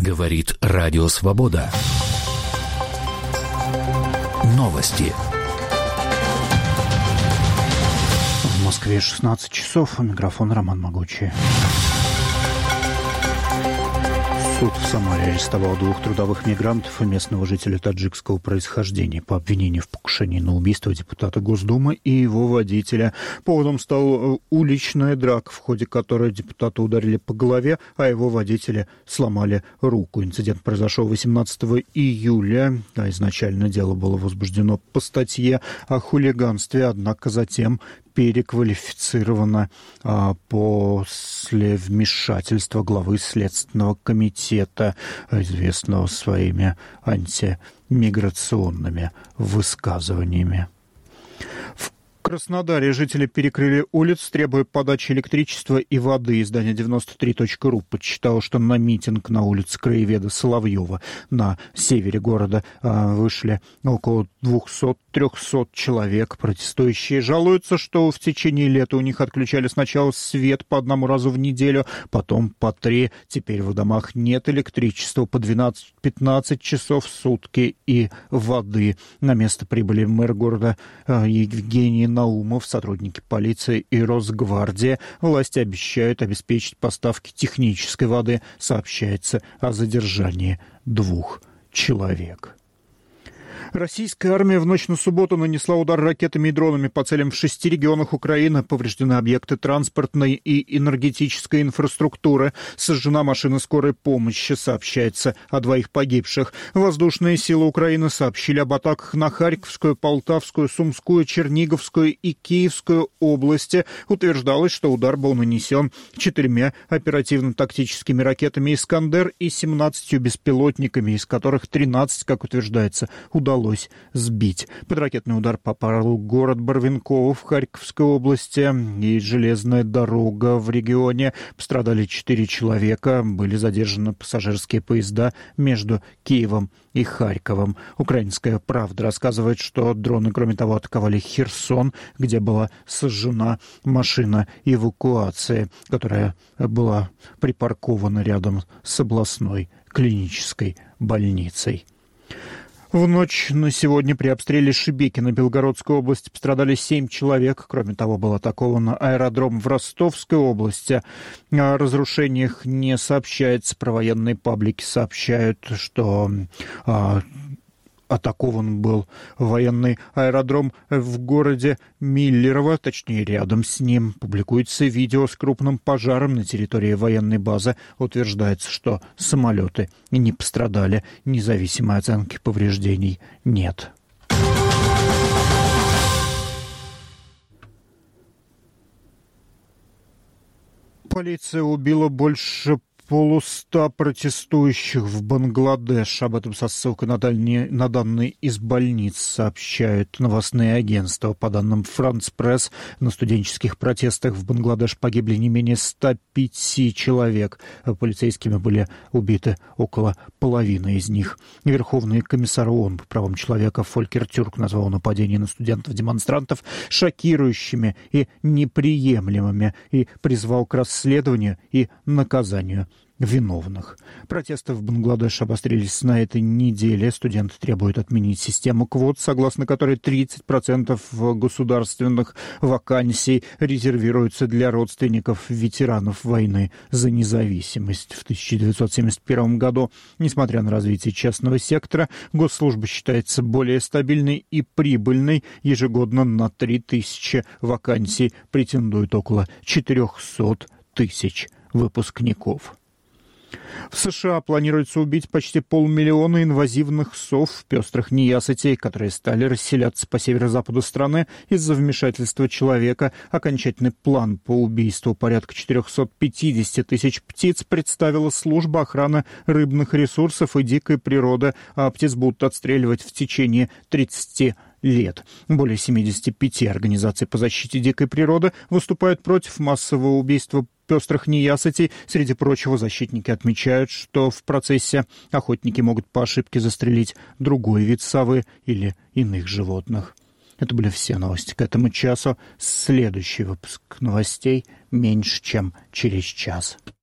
Говорит Радио Свобода. Новости. В Москве 16 часов. Микрофон Роман Могучий. Суд в Самаре арестовал 2 трудовых мигрантов и местного жителя таджикского происхождения по обвинению в покушении на убийство депутата Госдумы и его водителя. Поводом стала уличная драка, в ходе которой депутата ударили по голове, а его водителя сломали руку. Инцидент произошел 18 июля. Изначально дело было возбуждено по статье о хулиганстве, однако затем переквалифицировано после вмешательства главы Следственного комитета, известного своими антимиграционными высказываниями. В Краснодаре жители перекрыли улицы, требуя подачи электричества и воды. Издание 93.ру подсчитало, что на митинг на улице краеведа Соловьева на севере города вышли около 200-300 человек. Протестующие жалуются, что в течение лета у них отключали сначала свет по 1 разу в неделю, потом по 3. Теперь в домах нет электричества по 12-15 часов в сутки и воды. На место прибыли мэр города Евгений Наумов, сотрудники полиции и Росгвардии. Власти обещают обеспечить поставки технической воды. Сообщается о задержании 2 человек. Российская армия в ночь на субботу нанесла удар ракетами и дронами по целям в 6 регионах Украины. Повреждены объекты транспортной и энергетической инфраструктуры. Сожжена машина скорой помощи. Сообщается о 2 погибших. Воздушные силы Украины сообщили об атаках на Харьковскую, Полтавскую, Сумскую, Черниговскую и Киевскую области. Утверждалось, что удар был нанесен 4 оперативно-тактическими ракетами «Искандер» и 17 беспилотниками, из которых 13, как утверждается, удалось сбить. Под ракетный удар попал город Барвинково в Харьковской области и железная дорога в регионе. Пострадали 4 человека. Были задержаны пассажирские поезда между Киевом и Харьковом. Украинская правда рассказывает, что дроны, кроме того, атаковали Херсон, где была сожжена машина эвакуации, которая была припаркована рядом с областной клинической больницей. В ночь на сегодня при обстреле Шебекино Белгородской области пострадали 7 человек. Кроме того, был атакован аэродром в Ростовской области. О разрушениях не сообщается. Про военные паблики сообщают, что атакован был военный аэродром в городе Миллерово, точнее, рядом с ним. Публикуется видео с крупным пожаром на территории военной базы. Утверждается, что самолеты не пострадали. Независимой оценки повреждений нет. Полиция убила больше 100 протестующих в Бангладеш. Об этом со ссылкой на данные из больниц сообщают новостные агентства. По данным France Press, на студенческих протестах в Бангладеш погибли не менее 105 человек. Полицейскими были убиты около половины из них. Верховный комиссар ООН по правам человека Фолькер Тюрк назвал нападения на студентов-демонстрантов шокирующими и неприемлемыми и призвал к расследованию и наказанию виновных. Протесты в Бангладеш обострились на этой неделе. Студенты требуют отменить систему квот, согласно которой 30% государственных вакансий резервируются для родственников ветеранов войны за независимость. В 1971 году, несмотря на развитие частного сектора, госслужба считается более стабильной и прибыльной. Ежегодно на 3000 вакансий претендуют около 400 тысяч выпускников. В США планируется убить почти 500 000 инвазивных сов, пестрых неясытей, которые стали расселяться по северо-западу страны из-за вмешательства человека. Окончательный план по убийству порядка 450 тысяч птиц представила служба охраны рыбных ресурсов и дикой природы, а птиц будут отстреливать в течение 30 лет. Более 75 организаций по защите дикой природы выступают против массового убийства пестрых неясытей. Среди прочего, защитники отмечают, что в процессе охотники могут по ошибке застрелить другой вид совы или иных животных. Это были все новости к этому часу. Следующий выпуск новостей меньше, чем через час.